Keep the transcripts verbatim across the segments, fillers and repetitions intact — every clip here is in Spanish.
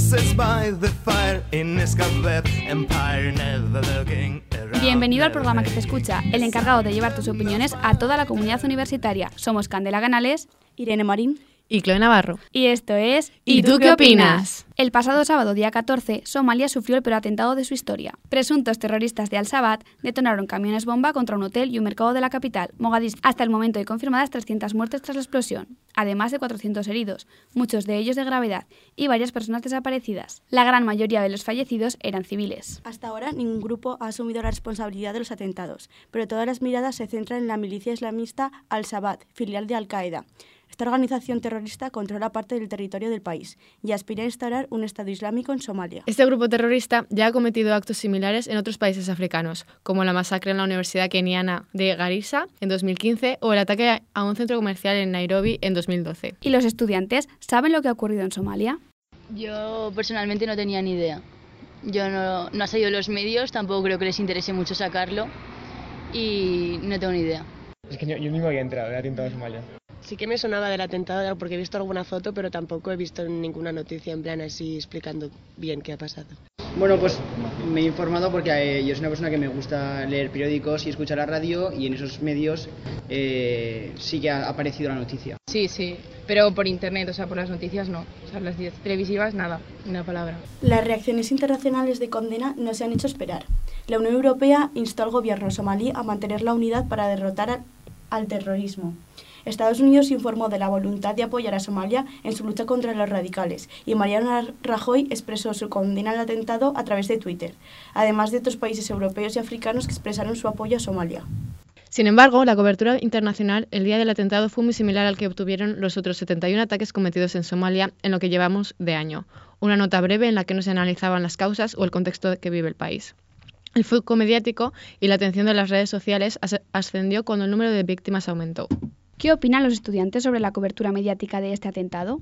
Bienvenido al programa que te escucha, el encargado de llevar tus opiniones a toda la comunidad universitaria. Somos Candela Canales, Irene Marín y Chloe Navarro. Y esto es... ¿Y tú qué opinas? El pasado sábado, día catorce, Somalia sufrió el peor atentado de su historia. Presuntos terroristas de Al-Shabaab detonaron camiones bomba contra un hotel y un mercado de la capital, Mogadiscio. Hasta el momento hay confirmadas trescientas muertes tras la explosión, además de cuatrocientos heridos, muchos de ellos de gravedad, y varias personas desaparecidas. La gran mayoría de los fallecidos eran civiles. Hasta ahora, ningún grupo ha asumido la responsabilidad de los atentados, pero todas las miradas se centran en la milicia islamista Al-Shabaab, filial de Al-Qaeda. Esta organización terrorista controla parte del territorio del país y aspira a instaurar un Estado Islámico en Somalia. Este grupo terrorista ya ha cometido actos similares en otros países africanos, como la masacre en la Universidad Keniana de Garissa en dos mil quince o el ataque a un centro comercial en Nairobi en dos mil doce. ¿Y los estudiantes saben lo que ha ocurrido en Somalia? Yo personalmente no tenía ni idea. Yo no, no ha salido en los medios, tampoco creo que les interese mucho sacarlo y no tengo ni idea. Es que yo, yo mismo había entrado, he atentado a Somalia. Sí que me sonaba del atentado porque he visto alguna foto, pero tampoco he visto ninguna noticia en plan así explicando bien qué ha pasado. Bueno, pues me he informado porque eh, yo soy una persona que me gusta leer periódicos y escuchar la radio, y en esos medios eh, sí que ha aparecido la noticia. Sí, sí, pero por internet, o sea, por las noticias no. O sea, las televisivas nada, ni una palabra. Las reacciones internacionales de condena no se han hecho esperar. La Unión Europea instó al gobierno somalí a mantener la unidad para derrotar al, al terrorismo. Estados Unidos informó de la voluntad de apoyar a Somalia en su lucha contra los radicales, y Mariano Rajoy expresó su condena al atentado a través de Twitter, además de otros países europeos y africanos que expresaron su apoyo a Somalia. Sin embargo, la cobertura internacional el día del atentado fue muy similar al que obtuvieron los otros setenta y uno ataques cometidos en Somalia en lo que llevamos de año. Una nota breve en la que no se analizaban las causas o el contexto que vive el país. El foco mediático y la atención de las redes sociales ascendió cuando el número de víctimas aumentó. ¿Qué opinan los estudiantes sobre la cobertura mediática de este atentado?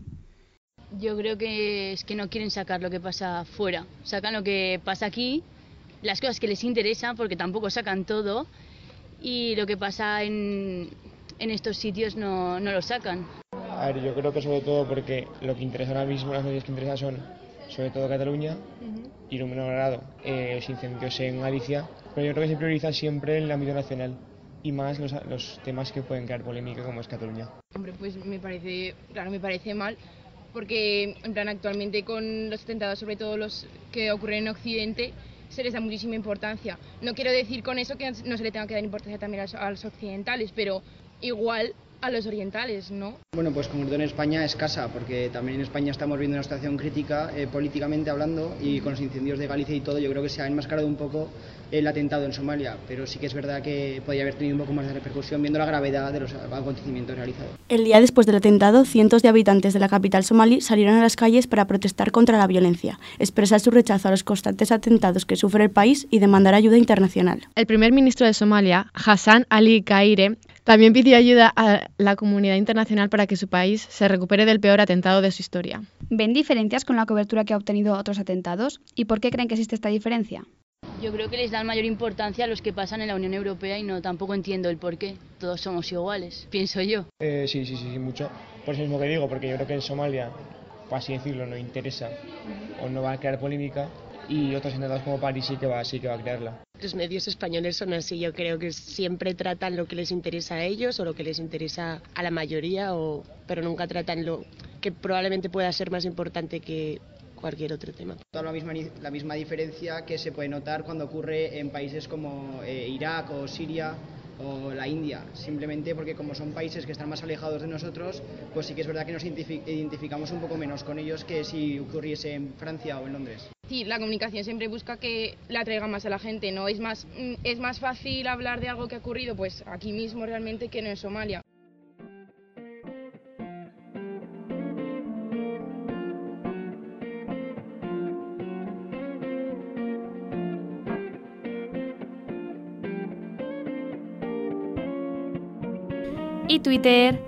Yo creo que es que no quieren sacar lo que pasa fuera. Sacan lo que pasa aquí, las cosas que les interesan, porque tampoco sacan todo, y lo que pasa en, en estos sitios no, no lo sacan. A ver, yo creo que sobre todo porque lo que interesa ahora mismo, las noticias que interesan son sobre todo Cataluña, uh-huh. y en un menor grado eh, los incendios en Galicia, pero yo creo que se prioriza siempre en el ámbito nacional. Y más los, los temas que pueden crear polémica, como es Cataluña. Hombre, pues me parece, claro, me parece mal, porque en plan actualmente con los atentados, sobre todo los que ocurren en Occidente, se les da muchísima importancia. No quiero decir con eso que no se le tenga que dar importancia también a los, a los occidentales, pero igual a los orientales, ¿no? Bueno, pues como todo en España, escasa, porque también en España estamos viendo una situación crítica eh, políticamente hablando, y con los incendios de Galicia y todo, yo creo que se ha enmascarado un poco el atentado en Somalia, pero sí que es verdad que podría haber tenido un poco más de repercusión viendo la gravedad de los acontecimientos realizados. El día después del atentado, cientos de habitantes de la capital somalí salieron a las calles para protestar contra la violencia, expresar su rechazo a los constantes atentados que sufre el país y demandar ayuda internacional. El primer ministro de Somalia, Hassan Ali Kaire, también pidió ayuda a la comunidad internacional para que su país se recupere del peor atentado de su historia. ¿Ven diferencias con la cobertura que ha obtenido otros atentados? ¿Y por qué creen que existe esta diferencia? Yo creo que les dan mayor importancia a los que pasan en la Unión Europea y no tampoco entiendo el por qué. Todos somos iguales, pienso yo. Eh, sí, sí, sí, mucho. Por eso mismo que digo, porque yo creo que en Somalia, por así decirlo, no interesa o no va a crear polémica, y otros atentados como París sí que va, sí que va a crearla. Los medios españoles son así, yo creo que siempre tratan lo que les interesa a ellos o lo que les interesa a la mayoría, o, pero nunca tratan lo que probablemente pueda ser más importante que cualquier otro tema. La misma, la misma diferencia que se puede notar cuando ocurre en países como eh, Irak o Siria o la India, simplemente porque como son países que están más alejados de nosotros, pues sí que es verdad que nos identificamos un poco menos con ellos que si ocurriese en Francia o en Londres. Sí, la comunicación siempre busca que la atraiga más a la gente, ¿no? Es más, es más fácil hablar de algo que ha ocurrido pues aquí mismo realmente que no en Somalia. ¿Y Twitter?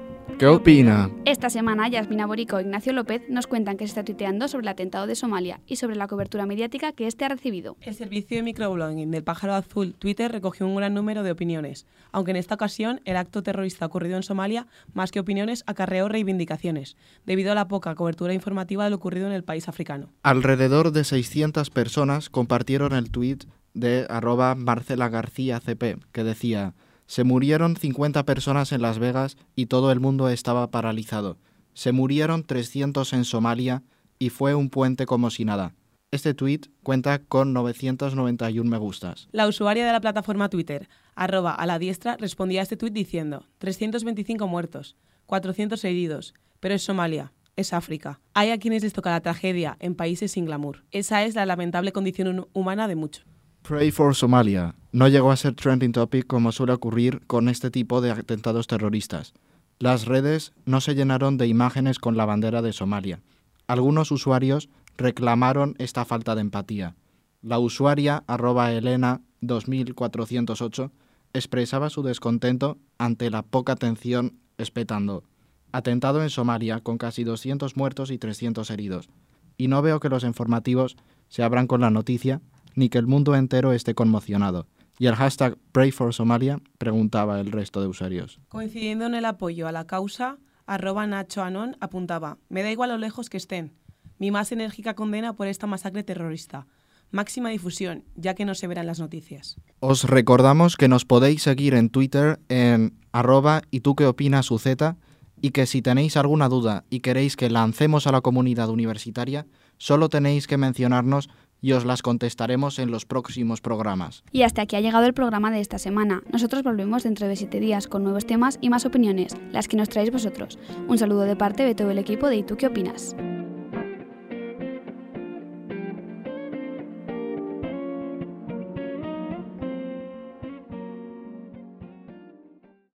qué opina? Esta semana, Yasmina Borico e Ignacio López nos cuentan que se está tuiteando sobre el atentado de Somalia y sobre la cobertura mediática que este ha recibido. El servicio de microblogging del Pájaro Azul Twitter recogió un gran número de opiniones, aunque en esta ocasión el acto terrorista ocurrido en Somalia, más que opiniones, acarreó reivindicaciones, debido a la poca cobertura informativa de lo ocurrido en el país africano. Alrededor de seiscientas personas compartieron el tuit de arroba Marcela García C P, que decía: se murieron cincuenta personas en Las Vegas y todo el mundo estaba paralizado. Se murieron trescientos en Somalia y fue un puente como si nada. Este tuit cuenta con novecientos noventa y uno me gustas. La usuaria de la plataforma Twitter, arroba a la diestra, respondía a este tuit diciendo: trescientos veinticinco muertos, cuatrocientos heridos, pero es Somalia, es África. Hay a quienes les toca la tragedia en países sin glamour. Esa es la lamentable condición humana de muchos. Pray for Somalia. No llegó a ser trending topic como suele ocurrir con este tipo de atentados terroristas. Las redes no se llenaron de imágenes con la bandera de Somalia. Algunos usuarios reclamaron esta falta de empatía. La usuaria arroba Elena dos mil cuatrocientos ocho expresaba su descontento ante la poca atención, espetando: atentado en Somalia con casi doscientos muertos y trescientos heridos. Y no veo que los informativos se abran con la noticia ni que el mundo entero esté conmocionado. Y el hashtag Pray for Somalia, preguntaba el resto de usuarios. Coincidiendo en el apoyo a la causa, arroba Nacho Anon apuntaba: me da igual lo lejos que estén. Mi más enérgica condena por esta masacre terrorista. Máxima difusión, ya que no se verán las noticias. Os recordamos que nos podéis seguir en Twitter en arroba y tú qué opinas Uzeta, y que si tenéis alguna duda y queréis que lancemos a la comunidad universitaria, solo tenéis que mencionarnos y os las contestaremos en los próximos programas. Y hasta aquí ha llegado el programa de esta semana. Nosotros volvemos dentro de siete días con nuevos temas y más opiniones, las que nos traéis vosotros. Un saludo de parte de todo el equipo de ¿Y tú qué opinas?